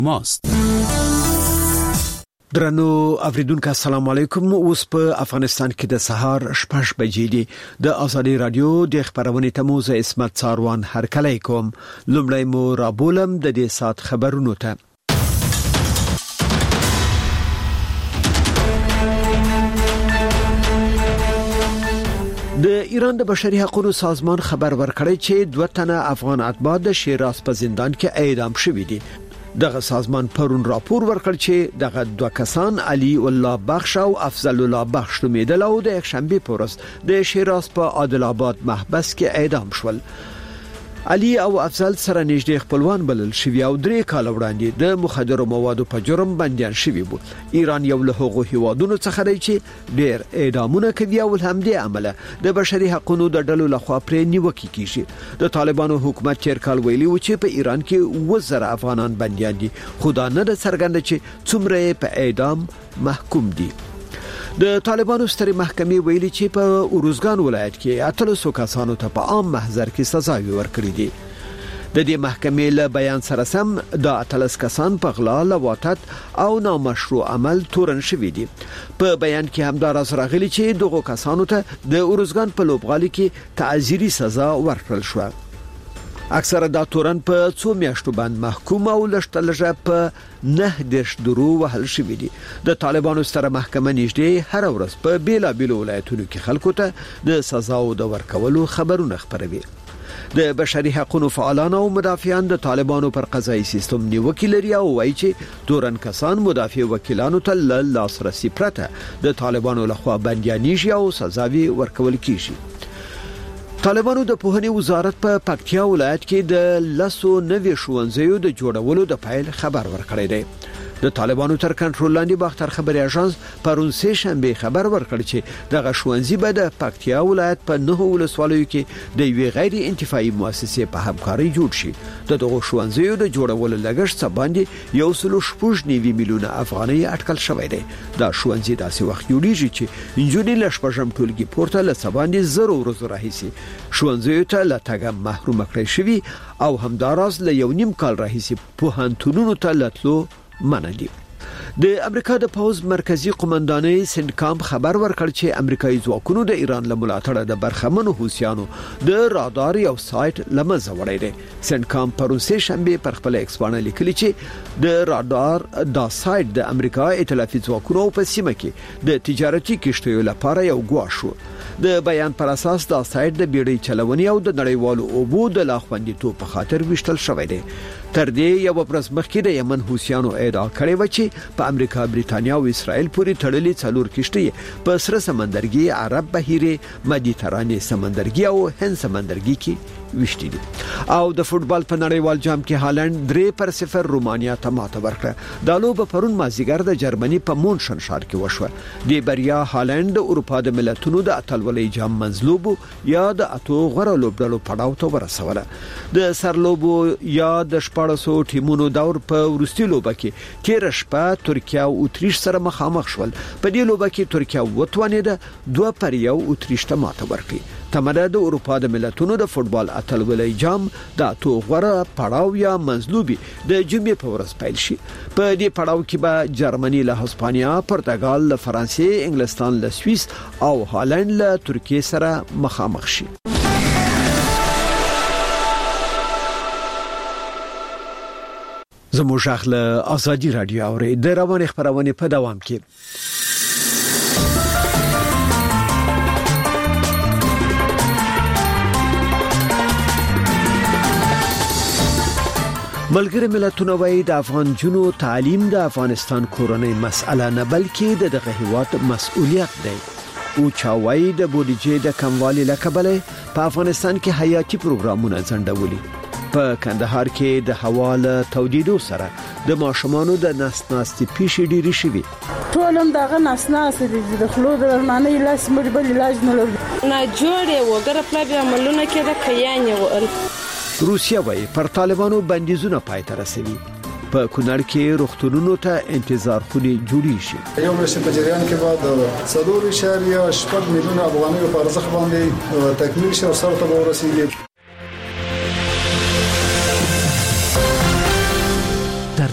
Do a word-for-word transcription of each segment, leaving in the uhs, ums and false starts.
ماست. درنو اوریدونکو السلام علیکم. اوس په افغانستان کې د سهار شپږ بجې دي. د ازادي رادیو د خبرونې تموز اسمت څاروان هرکلی کوم. لومړی مو رابولم د دې سات خبرونو ته. د ایران د بشري حقوقو سازمان خبر ورکړی چې دوه تنه افغان اتباع د شیراز په زندان کې اعدام شوي دي. دغه سازمان پرون راپور ورکړ چې دغه دوه کسان علي الله بخش او افضل الله بخش نومیدل او د یکشنبه په ورځ د شیراز په عادل آباد محبس کې اعدام شول. علي او افضل سره نږدې خپلوان بلل شوی او درې کال وړاندې د مخدرو موادو په جرم بنديان شوی وو. ایران یو له هغو هیوادونو څخه دی چې ډېر اعدامونه کوي او هم دې عمله د بشري حقوقو د ډلو لخوا پرې نیوکه کیږي. د طالبانو حکومت تیر کال ویلي و چې په ایران کې وزره افغانان بنديان دي، خو دا نه د څرګنده چې څومره په اعدام محکوم دي. د طالبانو سترې محکمې ویلي چې په اوروزګان ولایت کې اتلسو کسانو ته په عام محضر کې سزاوي ورکړې دي. د دې محکمې له بیان سره سم د اتلس کسان په غلا، لواطت او نامشروع عمل تورن شوي دي. په بیان کې هم دا راز راغلي چې دغه کسانو ته د اوروزګان په لوبغالي کې تعزیري سزا ورکړل شو. اکثره دا تورن په څو میاشتو باندې محکوم او لشتلجه په نه دیش درو وهل شوی دي. د طالبانو ستره محکمه نږدې هر ورځ په بیلا بیل ولایتونو کې خلکو ته د سزا او د ورکولو خبرونه خبروي. د بشري حقوقو فعالان او مدافعان د طالبانو پر قضایي سیستم نیوکه لري او وایي چې تورن کسان مدافع وکیلانو ته لاسرسي پرته د طالبانو لخوا بنديانیږي او سزاوي ورکول کیږي. طالبانو د پوهنې وزارت په پکتیا ولایت کې د لسو نوي ښوونځیو د جوړولو د فایل خبر ورکړی دی. د طالبانو تر کنټرول لاندې باختر خبري اژانس پرون سه شنبه خبر ورکړ چې دغه ښوونځي به د پکتیا ولایت په نه ولسوالیو کې د یوې غیر انتفاعي مؤسسې په همکاري جوړ شي. د دغه ښوونځیو د جوړولو لګښت څه باندې یو سل شپږ نوي میلیونه افغانۍ اټکل شوی دی. دا ښوونځي داسې وخت جوړیږي چې انجونې له شپږم ټولګي پورته له څه باندې زرو ورځو راهیسي ښوونځیو ته له تګ محروم کړی شوی او همداراز له یو نیم کال راهیسي پوهنتونونو ته لتلو منع دي. د امریکا د پوز مرکزی قومندانۍ سنکام خبر ورکړ چې امریکایي ځواکونو د ایران له ملاتړه د برخمنو حوثیانو د رادار یو سایت لمزه وړی دی. سنکام پرون سه شنبه پر خپل ایکس باندې لیکلي چې د رادار دا سایت د امریکا ائتلافي ځواکونو په سیمه کې د تجارتي کشتیو لپاره یو ګواښ شو. د بیان پر اساس دا سایت د بیړۍ چلونې او د نړیوالو اوبو د لاخوندیتوب په خاطر وشتل شوی دی. تر دې یو ورځ مخکې د یمن حوثیانو ادعا کړې و چې په امریکا، بریتانیا او اسرائیل پورې تړلې څلور کشتۍ په سره سمندرګي، عرب بحیره، مدیترانې سمندرګي او هند سمندرګي کې وشتي دي. او د فوتبال په نړیوال جام کې هالند درې پر صفر رومانیا ته ماته ورکړه. د لوب پرون مازیګر د جرمني په مونشن ښار کې وشوه. د بریا هالند د اروپا د ملتونو د اتلولۍ جام منځلوب یا د اتو غره لوبډلو پړاو ته ورسوله. د سرلوبو یا د شپاړسو ټیمونو دور په ورستي لوبه کې تیر شپه ترکیه او اتریش سره مخامخ شول. په دې لوبه کې ترکیه وتوانېده دوه پر یو اتریش ته ماته ورکړي. تمره د اروپا د ملتونو د فوتبال اتلولۍ جام د اتو غره پړاو یا منځلوبي د جمعې په ورځ پیل شي. په دې پړاو کې به جرمني له هسپانیا، پرتګال له فرانسې، انګلستان له سوئیس او هالند له ترکیې سره مخامخ شي. زموږ اخله ازادي رادیو اوري د روان خبرونه په دوام کې. ملګری ملتونه وايي د افغان جنو تعلیم د افغانستان کورنۍ مسأله نه بلکې د دغه هیواد مسؤلیت دی. او چاوي د بودیجې د کموالي لکبله په افغانستان کې حیاتي پروګرامونه ځنډولي. په کندهار کې د حواله تودیدو سره د ماشومانو د نسناستي پیښې ډېری شوي. ټولم دغه نسناست دي د خلو د درمانه علاج مړبل علاج نه لري. نه جوړه وګره پلان عملونه کې د کيان ول. روسیا وايي پر طالبانو بندیزونه پای ته رسوي. په کونړ کې روغتونونو ته انتظار خونې جوړې شي. یو ورځ په جریان کې بعد څلور اشاریه شپږ میلیونه افغانۍ په ارزښت باندې تکمیل شو او سره ته ورسیږي. تر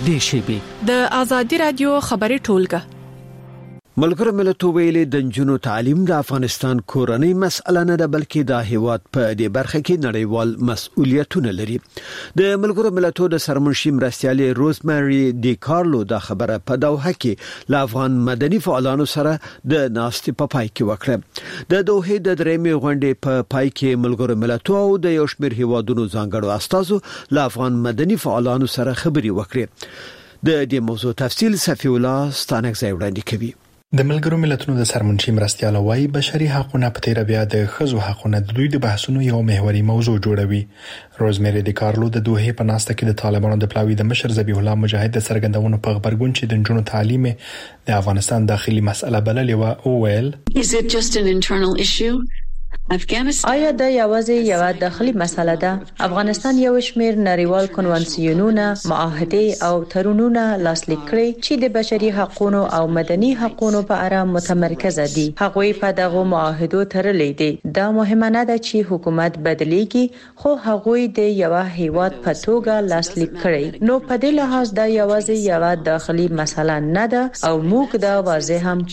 نږدې شي. د آزادي رادیو خبري ټولګه. ملګرو ملتونو ویلي د نجونو تعلیم د افغانستان کورنۍ مسأله نه ده بلکې د هیواد په دې برخه کې نړیوال مسؤلیتونه لري. د ملګرو ملتونو د سرمنشي مرستیالي روزمری دی کارلو د خبره په دوحه کې له افغان مدني فعالانو سره د ناستې په پای کې وکړه. د دوحه د درېمې غونډې په پای کې ملګرو ملتونو او د یو شمېر هیوادونو ځانګړو استازو له افغان مدني فعالانو سره خبرې وکړې. د دې موضوع تفصیل صفی الله ستانک ځای وړاندې کوي. د ملګرو ملتونو د سرمنشي مرستیال وايي بشري حقوقونه په تیر بیا د خزو حقوقونه د دوی د بحثونو یو محوري موضوع جوړوي. روزمری دی کارلو د دوحه په ناسته کې د طالبانو د پلاوی د مشر ذبیح الله مجاهد د سرګندونو په خبرګون چې د جنونو تعلیم د افغانستان داخلي مسله بللې و او ویل Is it just an internal issue? آیا دا یوازې یو داخلي مسله ده؟ افغانستان یو شمېر نړیوال کنوانسیونونه، معاهده او تړونونه لاسلیک کړي چې د بشري حقوقو او مدني حقوقو په اړه متمرکز دي. هغوی په دغه معاهدو تړلې دي. دا مهمه نه ده چې حکومت بدليږي، خو هغوی د یو هیواد په توګه لاسلیک کړي. نو په دې لحاظ دا یوازې یو داخلي مسله نه ده او موږ دا واضح هم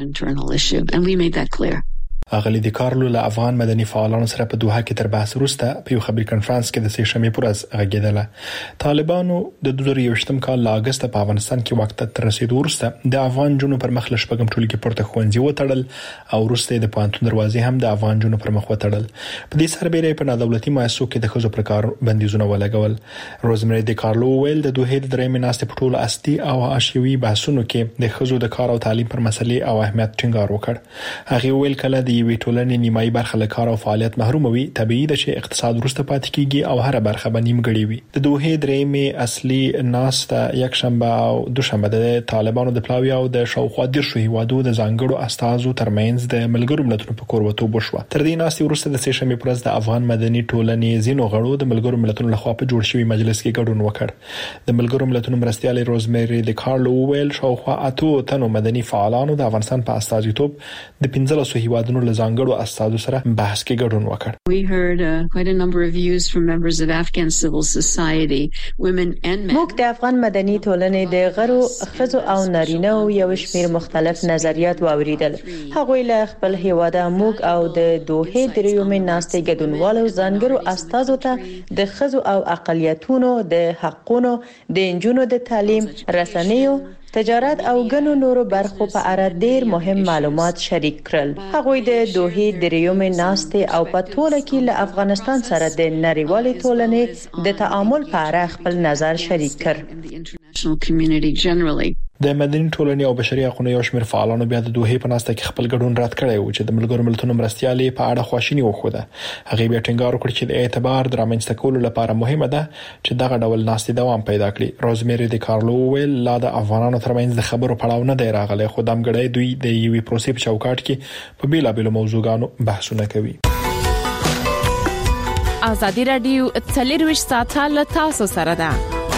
کړه. اغلی دی کارلو له افغان مدني فعالانو سره په دوحه کې تر بحث وروسته په یو خبري کانفرنس کې د سې شنبې پر ورځ غږیدله. طالبانو د دوه زره یوولسم کال له اگست په افغانستان کې وخت تر رسیدو وروسته د افغان جنونو پر مخ لشپږم ټولګي پورته ښوونځي وتړل او وروسته د پانتون دروازې هم د افغان جنونو پر مخ وتړل. په دې سربېره په نادولتي مؤسسو کې د خزو پر کار بندیزونه ولګول. روزمری دی کارلو ویل د دوحه د درېمې ناستې په ټولو اصلي او حاشیوي بحثونو کې د خزو د کار او تعلیم پر مسلې او اهمیت ټینګار وکړ. هغه ویل کله د وی ټولنې نیمایي برخه له کار او فعالیت محروم وي، طبيعي ده چې اقتصاد ورسته پاتې کیږي او هر برخه به نیمګړې وي. د دوحه درېمې اصلي ناسته یک شنبه او دوشنبه د طالبانو د پلاوی او د شاوخوا دیرشو هیوادو د ځانګړو استازو ترمنځ د ملګرو ملتونو په کوربتو بشوه. تر دې ناستې وروسته د سې شنبې پر ورځ د افغان مدني ټولنې زینو غړو د ملګرو ملتونو لخوا په جوړ شوی مجلس کې ګډون وکړ. د ملګرو ملتونو مرستیال روزمری دی کارلو ویل شاوخوا اتو تنو مدني فعالانو د افغانستان په استازیتوب د پنځلسو هیوادونو له ځانګړو استازو سره بحث کې ګډون وکړ. We heard uh, quite a number of views from members of Afghan civil society, women and men. موږ د افغان مدني ټولنې د غړو خزو او نارینه او یو شمېر مختلف نظریات واوریدل. هغوی له خپل هیواده موږ او د دوحه دریومې ناستې ګډونوالو ځانګړو استازو ته د خزو او اقلیتونو د حقونو، د انجونو د تعلیم، رسنیو، تجارت او ګڼو نورو برخو په اړه ډیر مهم معلومات شریک کړل. هغوی د دوحه دریومې ناستې او په ټوله کې له افغانستان سره د نړیوالې ټولنې د تعامل په اړه خپل نظر شریک کړ. د مدني ټولنې او بشري حقوقو یو شمېر فعالانو بیا د دوحه په ناسته کې خپل ګډون رد کړی و چې د ملګرو ملتونو مرستیالي په اړه خواشینی وښوده. هغه بیا ټینګار وکړ چې د اعتبار د رامنځته کولو لپاره مهمه ده چې دغه ډول ناستې دوام پیدا کړي. روزمری دی کارلو ویل لا د افغانانو ترمنځ د خبرو پړاو نه دی راغلی، خو د امګړې دوی د یوې پروسې په چوکاټ کې په بیلابېلو موضوعاتو بحثونه کوي. آزادي رادیو څلور ساعته له تاسو سره ده.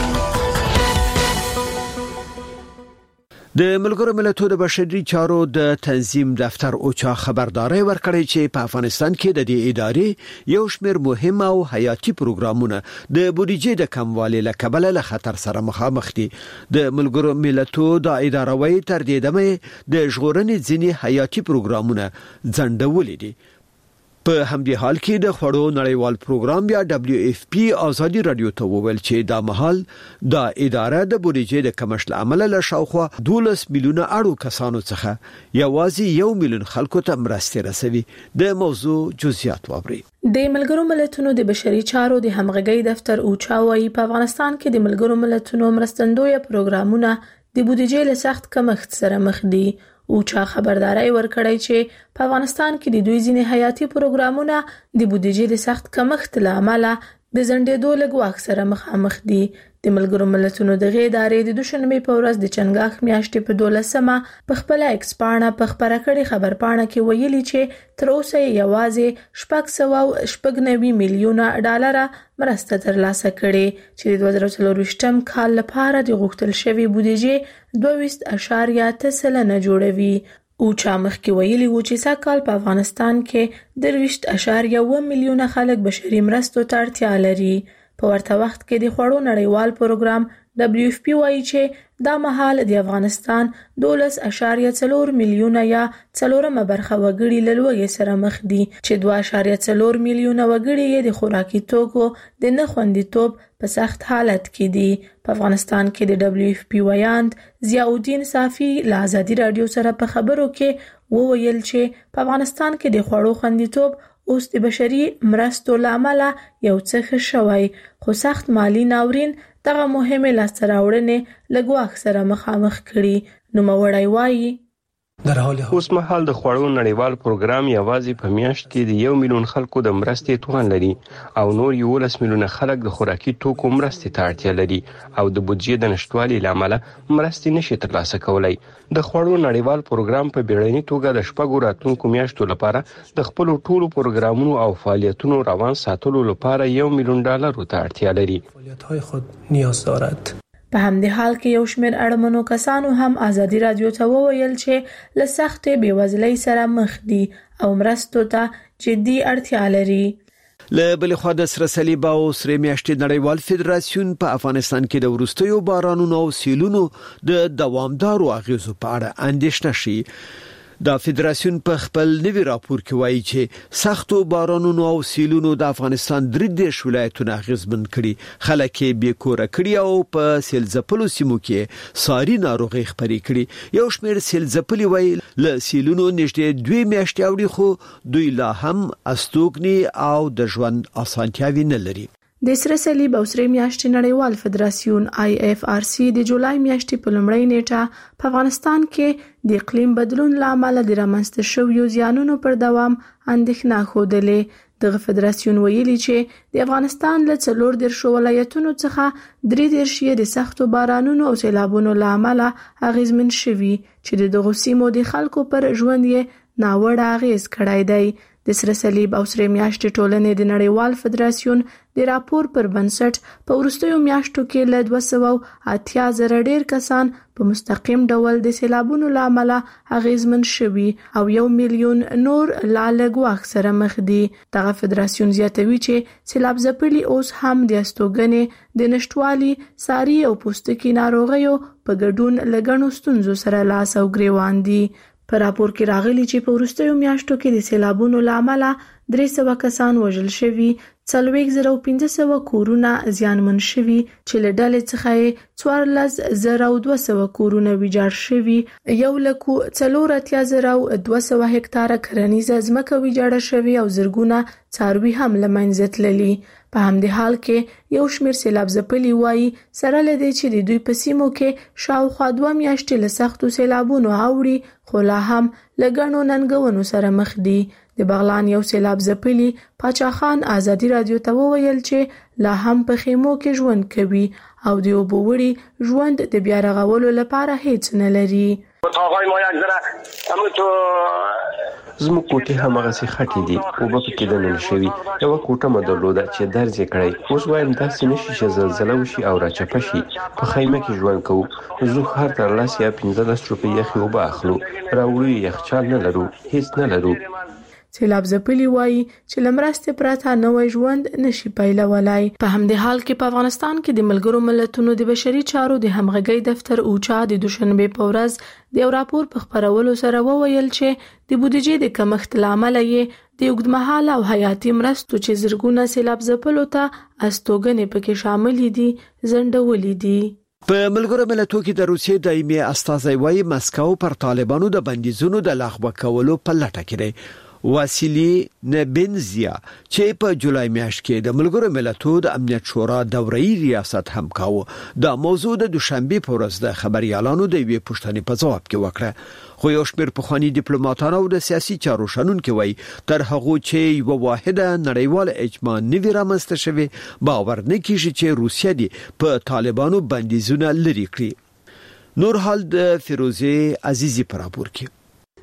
د ملګرو ملتونو د بشري چارو د تنظیم دفتر اوچا خبرداري ورکړی چې په افغانستان کې د دې ادارې یو شمېر مهم او حیاتي پروګرامونه د بودیجې د کموالي له کبله له خطر سره مخامخ دي. د ملګرو ملتونو د ادارې وی تر دې دمه د ژغورنې ځینی حیاتي پروګرامونه ځنډولې دي. په همدې حال کې د خړو نړیوال پروګرام یا دبليو اف پی آزادي رادیو ته وویل چې دا مهال د اداره د بودیجې د کمښت عمل له شاوخوا دولس میلیونه اړو کسانو څخه یوازې یو میلیون خلکو ته مرستې رسوي. د موضوع جزئیات وابري. د ملګرو ملتونو د بشري چارو د همغږي دفتر اوچا وايي په افغانستان کې د ملګرو ملتونو مرستندوی پروګرامونه د بودیجې له سخت کمښت سره مخ دي. اوچا خبرداري ورکړی چې په افغانستان کې د دوی ځینې حیاتي پروګرامونه د بودیجې د سخت کمښت له امله د زندېدو لګواک سره مخامخ دي. د ملګرو ملتونو د ادارې د دوشنبه په ورځ د چنګاښ میاشتې په دولسمه په خپل ایکس پاڼه په خبره کړي خبر پاڼه کې ویلي چې تر اوسه یوازې شپږ سوه شپږ نوي میلیونه ډالر مرسته ترلاسه کړي چې د دوه زره څلرویشتم کال لپاره د غوښتل شوی بودیجې دوه ویشت اعشاریه اته سلنه جوړوي. اوچا مخکې ویلي و چې سږ کال په افغانستان کې درویشت اعشاریه اووه میلیونه خلک بشري مرستو ته اړتیا لري. په ورته وخت کې د خوړو نړیوال پروګرام دبليو اف پی وايي چې دا مهال د افغانستان دولس اشاریه څلور میلیونه یا څلورمه برخه وګړي له لوږې سره مخ دي چې دوه اشاریه څلور میلیونه وګړي د خوراکي توکو د نه خوندیتوب په سخت حالت کې دي. په افغانستان کې د دبليو اف پی ویاند ضیاء الدین صافي له ازادي رادیو سره په خبرو کې وویل چې په افغانستان کې د خوړو خوندیتوب اوس د بشري مرستو لامل یو څه شوی، خو سخت مالی ناورین دغه مهمه لاسته راوړنې لګواخ سره مخامخ کړي. نو مورای وایي در حال اوس مهال د خوړو نړیوال پروګرام یوازې په میاشت کې د یو میلیون خلکو د مرستې توان لري او نور یولس میلیونه خلک د خوراکي توکو مرستې ته اړتیا لري او د بودیجې د نشټوالي لامل مرستې نشي ترلاسه کولای. د خوړو نړیوال پروګرام په بیړني توګه د شپږو راتلونکو میاشتو لپاره د خپل ټولو پروګرامونو او فعالیتونو روان ساتلو لپاره یو میلیون ډالر ته اړتیا لري. فعالیت‌های خود نیاز دارد. په همدې حال کې یو شمېر اړمنو کسانو هم ازادي رادیو ته وویل چې له سختې بېوزلۍ سره مخ دي او مرستو ته جدي اړتیا لري. له بل خوا د سره صلیب او سره میاشتې نړیوال فدراسیون په افغانستان کې د ورستیو بارانونو او سیلونو د دوامدارو اغیزو په اړه اندېښنه شي. د فدراسیون په خپل نوي راپور کې وایي چې سختو بارانونو او سیلونو د افغانستان درې دیرش ولایتونه اغیزمن کړي، خلک یې بې کوره کړي او په سیل ځپلو سیمو کې ساري ناروغي خپرې کړي. یو شمېر سیل ځپلي وایي له سیلونو نږدې دوه میاشتې اوړي خو دوی لا هم استوګني او د ژوند اسانتیاوي نه لري. د سره صلیب او سره میاشتې نړیوال فدراسیون آی اف آر سی د جولای میاشتې په لومړۍ نیټه په افغانستان کې د اقلیم بدلون لامل د رامنځته شویو زیانونو پر دوام اندېښنه خوده. دغه فدراسیون ویلي چې د افغانستان له څلور دیرشو ولایتونو څخه درې دیرش یې د سختو بارانونو او سیلابونو لامل اغیزمن شوي چې د دغو سیمو د خلکو پر ژوند یې ناوړه اغیز کړی دی. د سره صلیب او سره میاشتې ټولنې د نړیوال فدراسیون د راپور پر بنسټ په وروستیو میاشتو کې له دوه سوه اتیا زره ډیر کسان په مستقیم ډول د سیلابونو له امله اغیزمن شوي او یو میلیون نور لا له ګواښ سره مخ دي. دغه فدراسیون زیاتوي چې سیلاب ځپلي اوس هم د استوګنې د نشټوالي، ساري او پوستکي ناروغیو په ګډون له ګڼو ستونزو سره لاس او ګریوان دي. په راپور کې راغلي چې په وروستیو میاشتو کې د سیلابونو له امله درې سوه کسان وژل شوي، څلوېښت زره او پنځه سوه کورونه زیانمن شوي چې له ډلې څخه یې څوارلس زره او دوه سوه کورونه ویجاړ شوي، یو لکو څلور اتیا زره او دوه سوه هکتاره کرنیزه ځمکه ویجاړه شوي او زرګونه څاروي هم له منځه تللي. په همدې حال کې یو شمېر سیلاب ځپلي وایي سره له دې چې د دوی په سیمو کې شاوخوا دوه میاشتې له سختو سیلابونو اوړي خو لا هم له ګڼو ننګونو سره مخ دي. د بغلان یو سیلاب ځپلي پاچا خان ازادي رادیو ته وویل چې لا هم په خیمو کې ژوند کوي او د اوبو وړي ژوند د بیا رغولو لپاره هیڅ نه لري. زموږ کوټې هماغسې خټې دي، اوبه پکې دننه شوي، یوه کوټه مې درلوده چې درز یې کړی. اوس وایم داسې نشي چې زلزله وشي او راچپه شي. په خیمه کې ژوند کوو، زه هر تر لس یا پنځه لس روپۍ یخې اوبه اخلو، راوړو یې یخچال نه لرو، هیڅ نه لرو. سیلاب ځپلي وایي چې له مرستې پرته نوی ژوند نشي پیلولای. په همدې حال کې په افغانستان کې د ملګرو ملتونو د بشري چارو د همغږۍ دفتر اوچا د دوشنبې په ورځ د یو راپور په خپرولو سره وویل چې د بودیجې د کمښت له امله یې د اوږدمهاله او حیاتي مرستو چې زرګونه سیلاب ځپلو ته استوګنې پکې شاملې دي ځنډولې دي. په ملګرو ملتونو کې د روسیې دایمي استازی وایي مسکو پر طالبانو د بندیزونو د لغوه کولو په لټه کې دی. واسیلی نبنزیا چې په جولای میاشت کې د ملګرو ملتونو د امنیت شورا دوره‌ای ریاست هم کاوه. د موضوع د دوشنبه په ورځ د خبريالانو د یوې پوښتنې په ځواب کې وکړه، خو یو شمېر پخوانی ډیپلوماټانو او د سیاسي چارو شنونکو وایي تر هغه چې یو واحده نړیواله اجماع نوی رامنځته شوی باور نه کیږي چې روسیه دی په طالبانو بندیزونه لري کړی. نور حال د فیروزه عزیزی پر راپور کې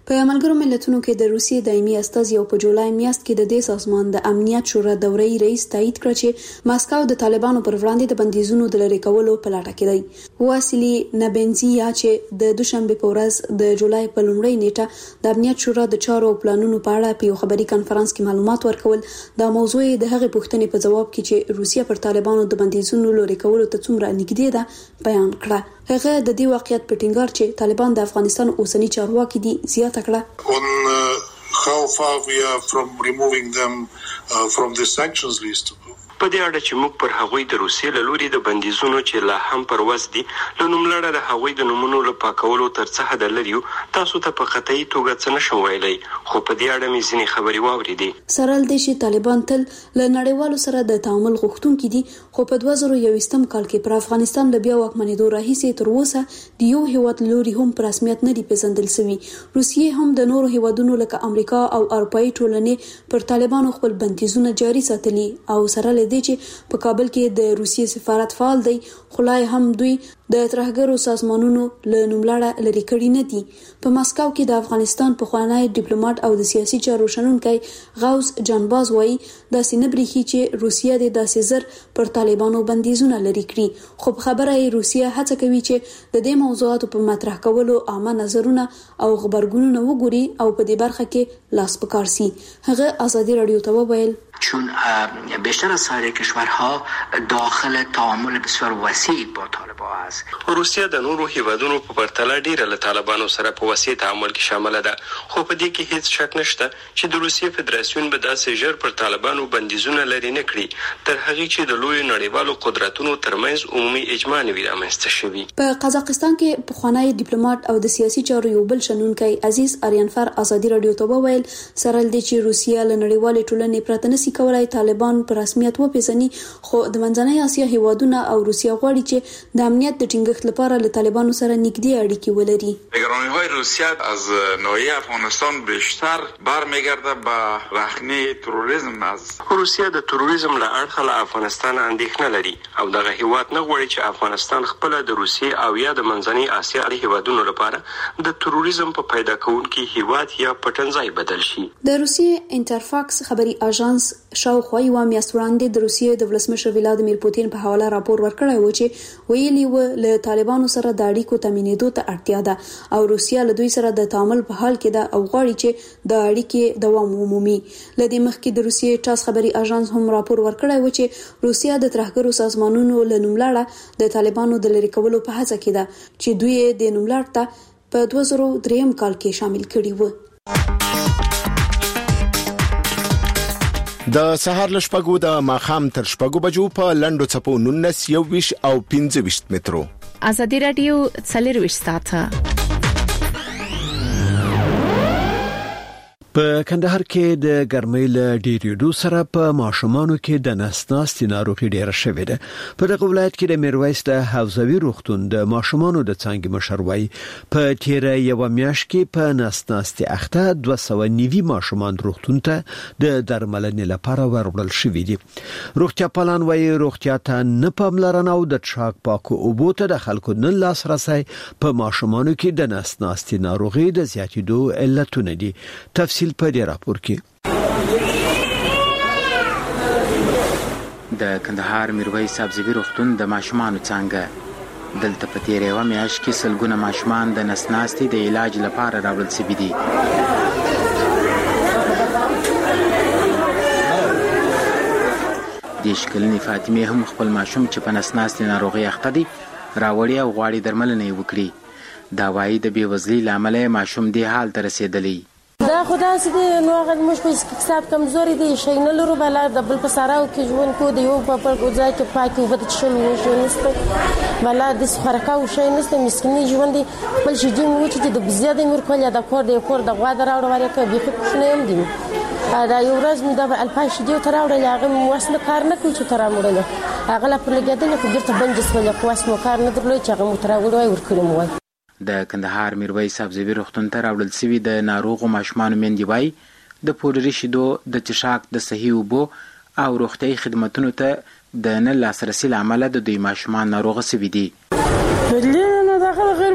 په ملګرو ملتونو کې د روسیې دایمي استازي او په جولای میاشت کې د دې سازمان د امنیت شورا دوري رئیس تایید کړ چې ماسکو د طالبانو پر وړاندې د بندیزونو د لری کولو په لټه کې دی. واسیلی نبنزیا چې د دوشنبه په ورځ د جولای په لومړۍ نیټه د امنیت شورا د چارو او پلانونو په اړه په یو خبري کانفرنس کې معلومات ورکول، دا موضوع د هغې پوښتنې په جواب کې چې روسیه پر طالبانو د بندیزونو لری کولو ته څومره نږدې ده بیان کړه. هغه د دې واقعیت په ټینګار چې طالبان د افغانستان اوسنی چارواکي دي زیاته کړه. On uh, how far we are from removing them uh, from the sanctions list. په دې اړه چې موږ پر هغوی د روسیې له لوري د بندیزونو چې لا هم پر وس دي له نوملړه د هغوی د نومونو له پاکولو تر څه حده لري یو، تاسو ته په قطعي توګه څه نشم ویلی، خو په دې اړه مې ځینې خبرې واورېدې. سره له دې چې طالبان تل له نړیوالو سره د تعامل غوښتونکي دي، خو په دوه زره یوویشتم کال کې پر افغانستان له بیا واکمنېدو راهیسې تر اوسه د یو هیواد لوري هم په رسمیت نه دي پیژندل شوي. روسیې هم د نورو هیوادونو لکه امریکا او اروپایي ټولنې پر طالبانو خپل بندیزونه جاري ساتلي او سره له دې چې په کابل کې د روسیې سفارت فعال دی، خو لا هم دوی د ترهګرو سازمانونو له نوملړه لري کړي نه دي. په ماسکو کې د افغانستان پخوانی ډیپلوماټ او د سیاسي چارو شنونکی غوث جانباز وایي داسې نه بریښي چې روسیه د داسې زر پر طالبانو بندیزونه لري کړي، خو په خبره یې روسیه هڅه کوي چې د دې موضوعاتو په مطرح کولو عامه نظرونه او خبرګونونه وګوري او په دې برخه کې لاس پکار سي. هغه ازادي رادیو ته وویل چون بیشتر از سایر کشورها داخل تعامل بسیار وسیع با طالبان است. روسیه د نورو هیوادونو په پرتله ډیره له طالبانو سره په وسیع تعامل کې شامل ده، خو په دې کې هیڅ شک نشته چې د روسیې فدراسیون به داسې ژر پر طالبانو بندیزونه لري نه کړي تر هغه چې د لوی نړیوالو قدرتونو ترمنځ عمومي اجماع نه وي رامنځته شوي. په قزاقستان کې پخوانی ډیپلوماټ او د سیاسي چارو یو بل شنونکی عزیز آریانفر ازادي رادیو ته وویل سره له دې چې روسیه له نړیوالې ټولنې پرته نشي کولای طالبان په رسمیت وپیژني، خو د منځنۍ اسیا هیوادونه او روسیه غواړي چې د امنیت د ټینګښت لپاره له طالبانو سره نږدې اړیکې ولري. نگرانی‌های روسیه از ناحیه افغانستان بیشتر برمیگرده به رخنه تروریسم. از روسیه د تروریسم له اړخه له افغانستان اندېښنه لري او دغه هیواد نه غواړي چې افغانستان خپل د روسیې او یا د منځنۍ اسیا هیوادونو لپاره د تروریسم په پیدا کوونکي هیواد یا پټنځای بدل شي. د روسیې انټرفاکس خبري اژانس شاوخوا یو میاشت وړاندې د روسیې د ولسمشر ولادیمیر پوتین په حواله راپور ورکړی و چې ویلي و له طالبانو سره د اړیکو تامینېدو ته اړتیا ده او روسیه له دوی سره د تعامل په حال کې ده او غواړي چې د اړیکې دوام ومومي. له دې مخکې د روسیې ټاس خبري اژانس هم راپور ورکړی و چې روسیه د ترهګرو سازمانونو له نوملړه د طالبانو د لری کولو په هڅه کې ده چې دوی د نوملړ ته په دوه زره دریم کال کې شامل کړي و. د سهار لشپګو د ماخام تر شپګو بجو په لندو چپو نونس یو ویش او پنځه ویش مترو. ازادي رادیو څلور ویش ساعته. په کندهار کې د ګرمۍ له ډیریدو سره په ماشومانو کې د نسناستي ناروغي ډیره شوې ده. په دغه ولایت کې د میرویس د حوزوي روغتون د ماشومانو د څنګه مشروي په تیره یو میاشت کې په نسناستي اخته دوه سوه نوي ماشومان روغتون ته د درملنې لپاره ورغول شوې دي. روغتیا پالان وايي روغتیا ته نه پاملرنه او د څښاک پاکو اوبو ته د خلکو نه لاسرسي په ماشومانو کې د نسناستي ناروغي د زیاتېدو علتونه دي. تفصیل په دې راپور کې د کندهار میرویس حوزوي روغتون د ماشومانو څنګه دلته په تیره یو میاشت کې سلګونه ماشومان د نسناستي د علاج لپاره راوړل شوي دي. د شکلنې فاطمه هم خپل ماشوم چې په نسناستي ناروغي اخته دي راوړي او غواړي درملنه یې وکړي. دا وايي د بېوزلۍ له امله ماشوم دې حال ته رسېدلی. دا خدا سي نو هغه موږ په حساب کمزوري دي شي نه لرو بل د بل په ساراو کې ژوند کو دی یو په پر ځای کې پاکي وبد شل شو نسته بل د سفرکاو شي نسته مسکینی ژوند دی بل شي دي مو چې د زیاده مر کول د کور دی کور د غوا دراوړ ورکه به خو نه هم دي دا یو ورځ مې د الفاش دی تراوړل هغه واسنه کار نه کوي چې ترامړل هغه لا پر لګیدل خو ګرته بنجس ولې خو واسمو کار نه درلود چې هغه متراوړ ورکړم وای. د کندهار میرویس حوزوي روغتون ته راوړل شوي د ناروغو ماشومانو میندې وایي د پوډري شیدو د څښاک د صحي اوبو او روغتیايي خدماتونو ته د نه لاسرسي له امله د دوی ماشومان ناروغه شوي دي. نه داخل غیر په ژوند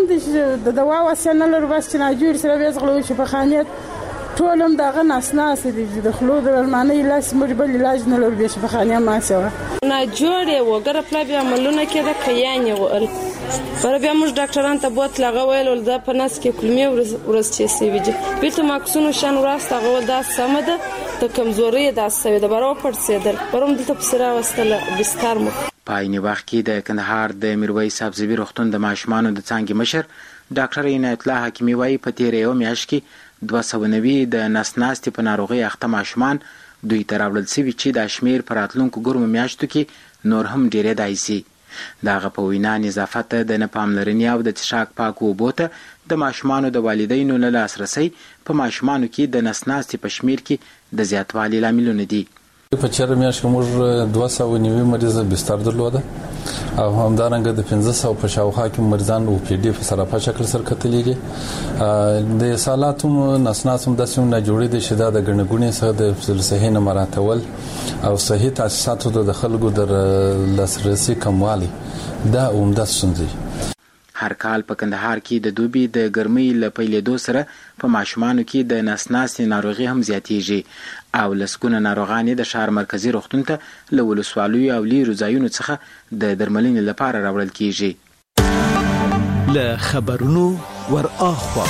هم د دوا وسیله نه لرو، بس چې ناجوړ سره بیا زغلو چې په خانیت ټول هم دغه ناسناس دي چې د خلو د درمانۍ لاس موږ بل علاج نه لرو، بیا چې په خانیه ماسه ناجوړ و ګره پلا بیا عملونه کېده کیان ول پر بیا موږ ډاکټران ته بوت لغه ویل ول دا په نس کې کلمې ورس چې سی ویجه بیت ماکسونو شان وراسته غو دا سمده د کمزوري د سوي د برو پړسیدل پروم دلته پسرا وستله بستر مو پایني وخت کې د کندهار د میرویس سبزی روغتون د ماشومان د څنګه مشر ډاکټر عنایت الله حکیمی وايي په تیر یو میاشت کې دوه سوه و نوي د نسناستي په ناروغي اخته ماشومان دوی ته راوړل شوي چې د شمیر پر راتلونکو ګرمو میاشتو کې نور هم ډیرېدای شي. دغه په وینا نظافت د نه پاملرنې او د څښاک پاکو اوبو ته د ماشومانو د والدینو نه لاسرسی په ماشومانو کې د نسناستي په شمیر کې د زیاتوالي لاملونه دي. په چیرې میاشت کې موږ دوه سوه و نوي مریضه بستر درلوده او همدارنګه د پنځه سوه په شاوخوا کې مریضان او پی ډي په سراپا شکل سره کتلې دي. د سالاتو نسناسم داسې نه جوړې دي چې دا د ګڼګونې سره د صحي نه مراتول او صحي تاسیساتو د خلکو در لاسرسي کموالی دا عمده ستونزې. هر کال په کندهار کې د دوبي د ګرمۍ له پیلېدو سره په ماشومانو کې د نسناستي ناروغي هم زیاتېږي او لسګونه ناروغان د ښار مرکزي روغتون ته له ولسوالیو او لیرو ځایونو څخه د درملنې لپاره راوړل کېږي. له خبرونو ور اخوا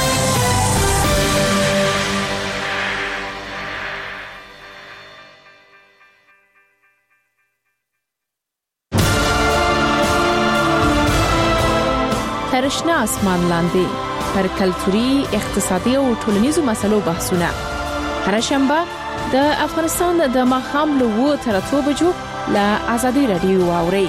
ترشنا اسمان لاندې پر کلتوري، اقتصادي او ټولنیزو مسلو بحثونه هر شنبه د افغانستان د ماښام له اوه تر اتو بجو له ازادي رادیو واوري.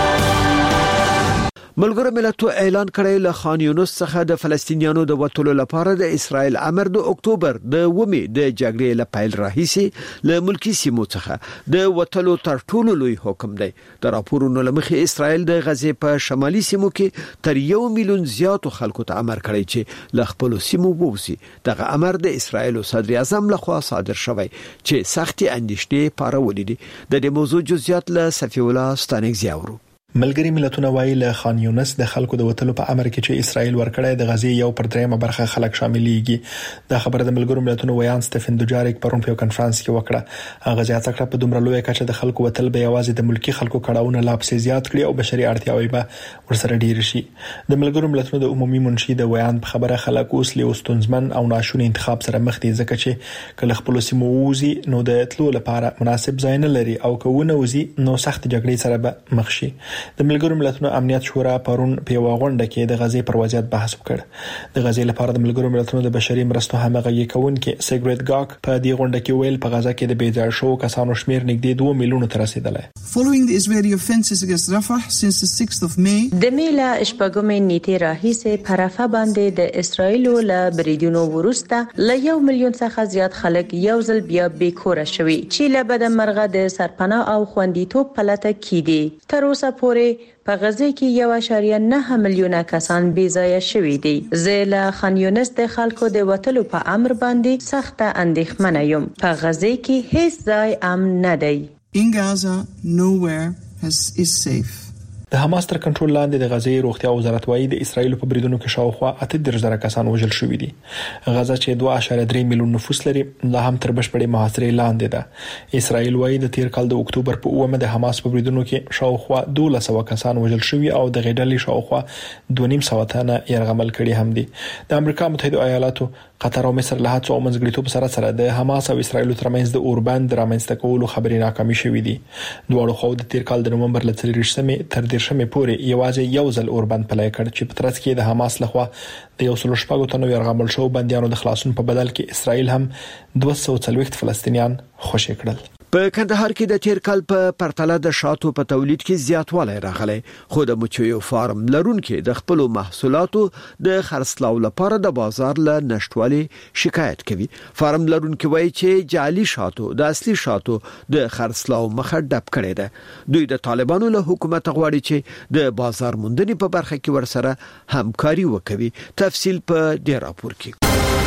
ملګرو ملتونو اعلان کړی له خان یونس څخه د فلسطینیانو د وټولو لپاره د اسرائیل امر د اکتوبر د ومه د جګړې له پیل راهیسي له ملکی سیمو څخه د وټولو تر ټولو لوی حکم دی. د راپورونو لمخې اسرائیل د غزې په شمالي سیمو کې تر یو میلیون زیاتو خلکو ته امر کړی چې له خپل سیمو ووزي. دغه امر د اسرائیل صدر اعظم لخوا صادر شوی چې سختي اندېښنې پارولې دي. د دې موضوع جزئیات له صفی الله ستانګ زیاورو. ملګری ملتونه وایي له خان یونس د خلکو د وټلو په امر کې چې اسرائیل ورکړی د غزې یو پر دریمه برخه خلک شاملېږي. دا خبره د ملګرو ملتونو ویان سټيفن دوجاریک پرون په کانفرنس کې وکړه. هغه زیاته کړه په دومره لوی کچه د خلکو وټل به یوازې د ملکی خلکو کړهونه لا پسې زیات کړي او بشري اړتیاوې به ورسره ډیر شي. د ملګرو ملتونو د عمومي منشي د ویان په خبره خلک اوس له استونزمن او ناشونی انتخاب سره مخ دي ځکه چې کله خپل سیمو ووزي نو د اتلو لپاره مناسب ځای نه لري او کوونه وزي نو سخت جګړې سره به مخ شي. د ملګرو ملتونو امنیت شورا پرون په یو غونډه کې د غزې پر وضعیت بحث وکړ. د غزې لپاره د ملګرو ملتونو د بشري مرستو همغږي کوونکي سیګریټ ګاک په دې غونډه کې ویل په غزا کې د بیځای شو کسانو شمیر نږدې دوه میلیونو ته رسیدلی. Following the Israeli offensives against Rafah since the sixth of May د میلا شپږمې نیټې راهیسې په رفح باندې د اسرایل له بریدونو وروسته له یو میلیون څخه زیات خلک یو ځل بیا بیکوره شوي چې له بد مرغه د سرپناه او خوندیتوب په لټه کې دي. تر اوسه پورې په غزه کې یو اعشاریه نه میلیونه کسان بې ځای شوي دي. زه له خان یونس د خلکو د وټلو په امر باندې سخته اندېښمنه یم. په غزه کې هیڅ ځای امن نه دی. In Gaza, nowhere has, is safe. د حماس تر کنټرول لاندې د غزې روغتیا وزارت وايي د اسرایل په بریدونو کې شاوخوا اته دېرش زره کسان وژل شوي دي. غزه چې دوه اعشاریه درې میلیون نفوس لري لا هم تر بشپړې محاصرې لاندې ده. اسرایل وايي د تیر کال د اکتوبر په اومه د حماس په بریدونو کې شاوخوا دوه سوه کسان وژل شوي او د غېډلې شاوخوا دوه نیم سوه تنه يرغمل کړي هم دي. د امریکا متحده ایالاتو، قطر او مصر له هڅو او منځګړیتوب سره سره د حماس او اسرایل ترمنځ د اوربند رامنځته کولو خبرې ناکامې شوې دي. دواړو خو د تیر کال د نومبر له څلرویشتمې تر دېرشمې پورې یوازې یو ځل اوربند پلی کړ چې په ترڅ کې د حماس لخوا د یو سل شپږو تنو يرغمل شو بنديانو د خلاصون په بدل کې اسرایل هم دوه سوه څلوېښت فلسطینیان خوشي کړل. په کندهار کې د تیر کال په پرتله د شاتو په تولید کې زیاتوالی راغلی، خو د مچیو فارم لرونکو د خپل محصولاتو د خرڅلاو لپاره د بازار له نشټوالي شکایت کوي. فارم لرونکو وایي چې جعلي شاتو د اصلي شاتو د خرڅلاو مخه ډب کړي ده. دوی د طالبانو له حکومت غواړي چې د بازار موندنې په برخه کې ورسره همکاري وکړي. تفصیل په دې راپور کې.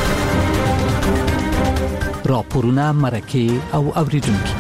راپورونه مرکه او اوریدونکو.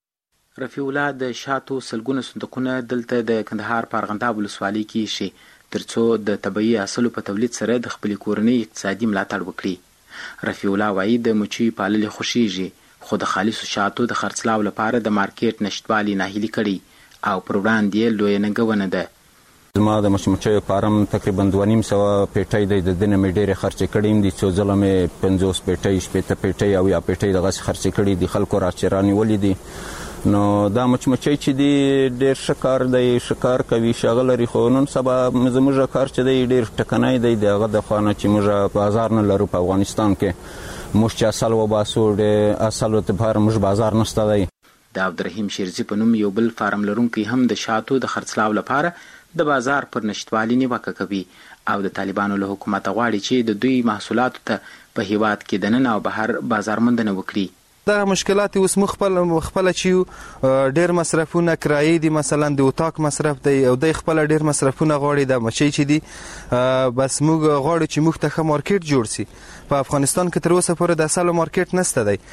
رفیع الله د شاتو سلګونه صندوقونه دلته د کندهار په ارغنداب ولسوالۍ کې شي ترڅو د طبيعي اصلو په تولید سره د خپل کورنۍ اقتصادي ملاتړ وکړي. رفیع الله وایي د مچیو پالل خوشیږي خو د خالصو شاتو د خرڅلاو لپاره د مارکیټ نشټوالي ناهیلي کړي او پر وړاندې لوی ننګونه ده. زما د مچمچیو فارم تقریبا دوه نیم سوه پیټۍ دی، د دې نه مې ډېرې خرچې کړي دي. څو ځله مې پنځوس پیټۍ شپېته پیټۍ او یا پیټۍ دغسې خرچې کړي دي. خلکو راچې رانیولي دي. نو دا مچمچۍ چې دی ډېر ښه کار دی، ښه کار کوي، شاغه لري. خو نن سبا زموږ کار چې دی ډېر ټکنی دی د هغه د خوا نه چې موږ بازار نه لرو په افغانستان کې. موږ چې اصل وباسو ډېر اصل لپاره موږ بازار نشته دی. د عبدالرحیم شیرزي په نوم یو بل فارم لرونکی هم د شاتو د خرڅلاو لپاره د بازار پر نشټوالي نیوکه کوي او د طالبانو له حکومت غواړي چې د دوی محصولاتو ته په هیواد کې دننه او بهر بازارموندنه وکړي. دغه مشکلات اوس مخ خپل خپل چې ډېر مصرفونه کرایې دي، مثلا د اتاق مصرف دی او د خپل ډېر مصرفونه غواړي د مچۍ چې دي. بس موږ غواړو چې موږ ته ښه مارکیټ جوړ سي. په افغانستان کې تر اوسه پورې د اصلو مارکیټ نشته دی.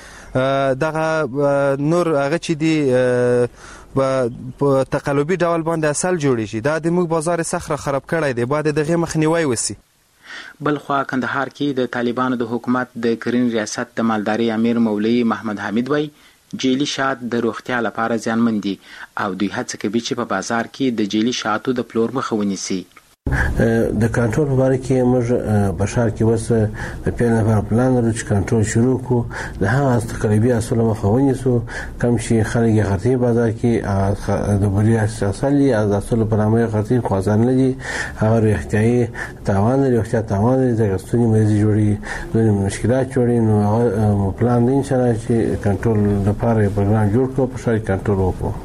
دغه نور هغه چې دي په تقلبي ډول باندې اصل جوړی شي، دا د موږ بازار سخت خراب کړی دی. باید دغه مخنیوي وسی. بلخوا کندهار کې د طالبانو د حکومت د کرنې ریاست د مالداري امیر مولوي محمد حمید وای جیلی شات د روغتیا لپاره زیانمن دي او دوی هڅه کوي چې په بازار کې د جیلی شاتو د پلور مخه ونیسي. د کنټرول په اړه کې موږ په ښار کې اوس د پیل لپاره پلان لرو چې کنټرول شروع کړو. د هغه تقریبي اصولو مخه ونیسو کوم چې خلک یې غرتي بازار کې د بوري اصل یې از اصولو په نامه غرتي خوازان لري، هغه روغتیایي تاوان لري، روغتیا تاوان لري، د غستونی مریض جوړي، د مشکلات جوړي. نو هغه پلان دی انشاءالله چې کنټرول لپاره پروګرام جوړ کړو، په ښار کې کنټرول وکړو.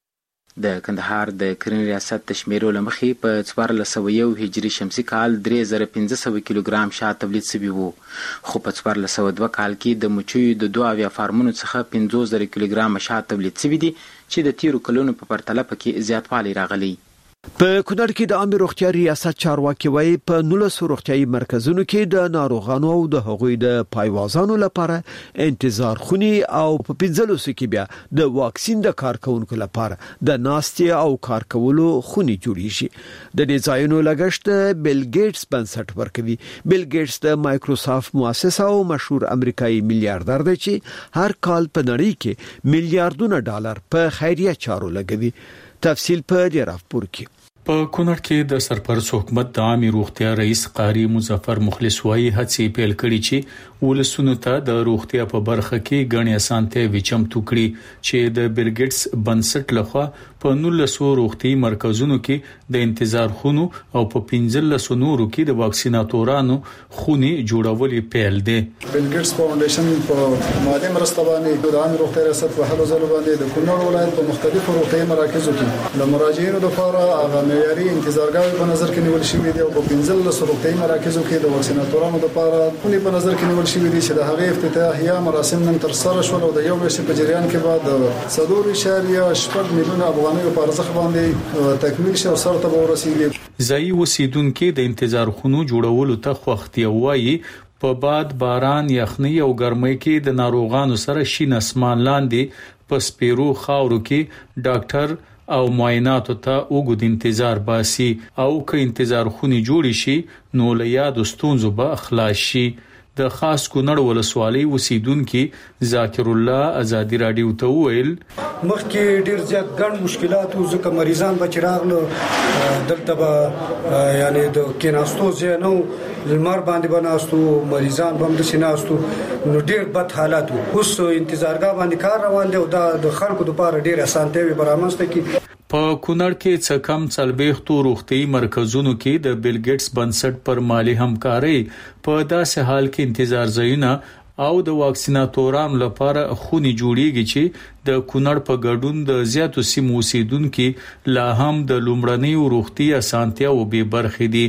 د کندهار د کرنې ریاست د شمیرو له مخې په څوارلس سوه یو هجري شمسي کال درې زره پنځه سوه کیلوګرام شات تولید شوي وو، خو په څوارلس سوه دوه کال کې د مچیو د دوه اویا فارمونو څخه پنځوس زره کیلوګرامه شات تولید شوي دي چې د تیرو کلونو په پرتله پکې زیاتوالی راغلی. په کونړ کې د عامه روغتیا ریاست چارواکي وایي په نولسو روغتیايي مرکزونو کې د ناروغانو او د هغوی د پایوازانو لپاره انتظار خوني او په پنځلسو کې بیا د واکسین د کارکونکو لپاره د ناستي او کار کولو خوني جوړیږي. د دې ځایونو لګښت بیل ګیټس بنسټ ورکوي. بیل ګیټس د مایکروسافت مؤسس او مشهور امریکایي میلیارډر دی چې هر کال په نړۍ کې میلیارډونه ډالر په خیریه چارو لګوي. تفصیل په جرافپور کې. په کونړ کې د سرپرست حکومت د عامه روغتیا رئیس قاری مظفر مخلص وايي هڅې پیل کړي چې ولسونو ته د روغتیا په برخه کې غني اسانتیا وچم ټوکړي چې د بیل ګیټس بنسټ لخوا په نولسو روغتي مرکزونو کې د انتظار خونو او په پنځلسو نورو کې د واکسیناتورانو خوني جوړولې پیل دي. بیل ګیټس فاونډیشن په مالی مرسته باندې د عامه روغتیا ریاست په هلو ځلو باندې د کونړ ولایت په مختلفو روغتي مراکزو کې د مراجعینو لپاره هغه معیاري انتظارګاوې په نظر کې نیول شوې دي او په پنځلسو روغتي مراکزو کې د واکسیناتورانو لپاره خوني په نظر کې نیول شوې دي چې د هغې افتتاحیه مراسم نن تر سره شول او د یو میاشتې په جریان کې بعد څلور اعشاریه شپږ میلیونه افغانیو په ارزښت باندې تکمیل شي او سرته به ورسیږي. ځایي اوسیدونکو د انتظار خونو جوړولو ته خوښتي وایي په باد باران یخنۍ او ګرمۍ کې د ناروغانو سره شین اسمان لاندې په سپیرو خاورو کې ډاکټر او معایناتو ته وګد انتظار باسي او که انتظار خوني جوړ شي نو له یاد ستونزو به خلاص شي. د خاص کونړ ولسوالۍ اوسیدونکو ذاکر الله ازادي رادیو ته ویل مخکې ډیر زیات ګڼ مشکلات او ځکه مریضان به چراغله دلته به یعنی د کیناستو زینو لمر باندې بناستو مریضان به هم د سیناستو نو ډیر بد حالات وو. اوس انتظارګاه باندې کار روان دی او د خلکو لپاره ډیر اسانتیاوي برابرسته کی. په کونړ کې څه کم څلبېختو روغتي مرکزونو کې د بیل ګیټس بنسټ پر مالی همکاري په داسې حال کې انتظار ځایونه او د واکسیناتورانو لپاره خوني جوړیږي چې د کونړ په ګډون د زیاتو سیمو اوسیدونکو لا هم د لومړنۍ روغتي اسانتیا او به برخې دي.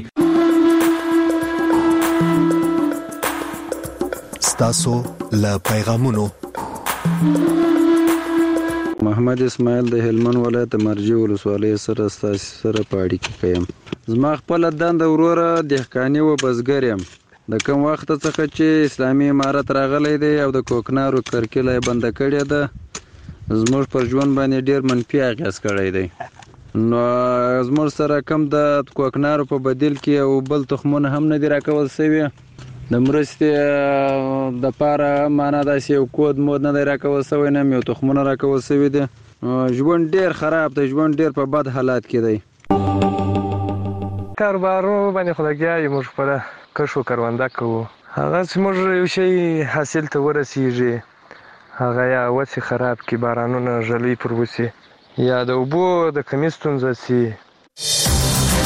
ستاسو له پیغامونو محمد اسماعیل د هلمند ولایت مرجی ولسوالۍ سره ستاسو سره پاړی کې یم. زما خپل دند وروره دهقانی و بزګر یم. د کوم وخت څخه چې اسلامي امارت راغلی دی او د کوکنارو کرکیله بند کړی ده زموږ پر ژوند باندې ډیر منفي اغیز کړی دی. نو زموږ سره کم د کوکنارو په بدیل کې او بل تخمونه هم نه دي راکول شوي د مرستې د پاره معنا داسې یو کود مود نه دی راکول شوی نه یو تخمونه راکول شوي دي ژوند ډیر خراب دی ژوند ډیر په بد حالات کې دی کاروبارو باندې خدایګیا یو موږ خپل کښو کرونده کوو هغه چې موږ یو شی حاصل ته ورسیږي هغه یا وڅ خراب کی بارانونه ژلې پر وسی یا د اوبو د کمی ستونزه سي